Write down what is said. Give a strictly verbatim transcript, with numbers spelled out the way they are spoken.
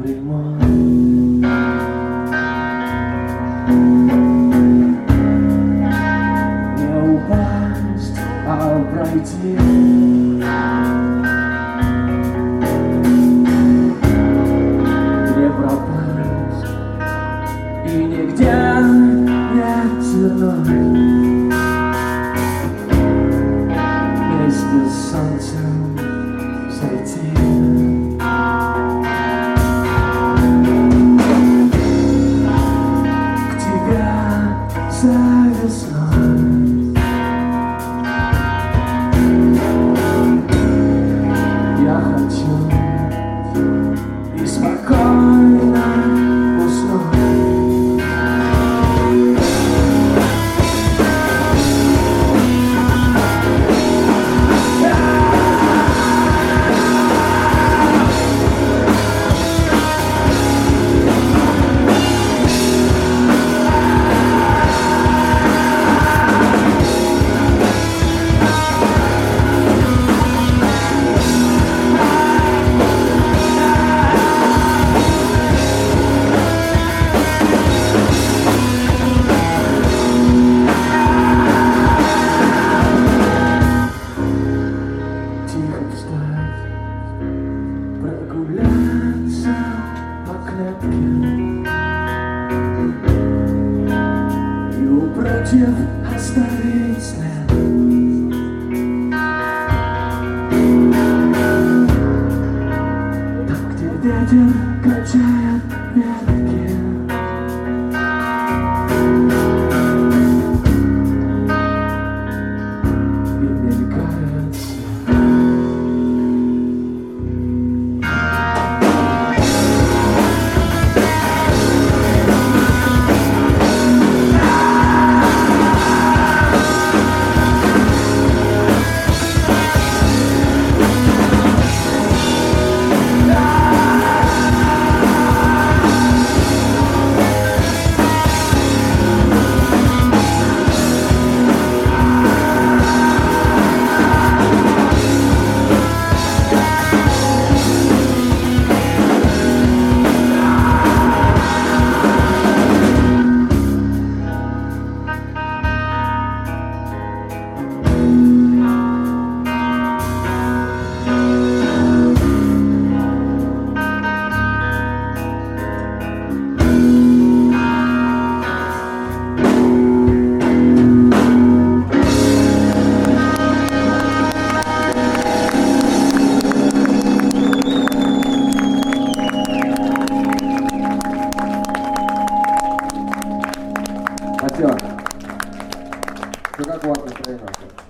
прямой. Не упасть, а пройти. Не пропасть и нигде не свернуть. Вместе с солнцем зайти. К тебе за весной я хочу и спокойно уснуть. Прогуляться по клетке и у прутьев оставить след. Там, где ветер качает ветки, и мелькает свет. Спасибо. Ну как у вас настроение?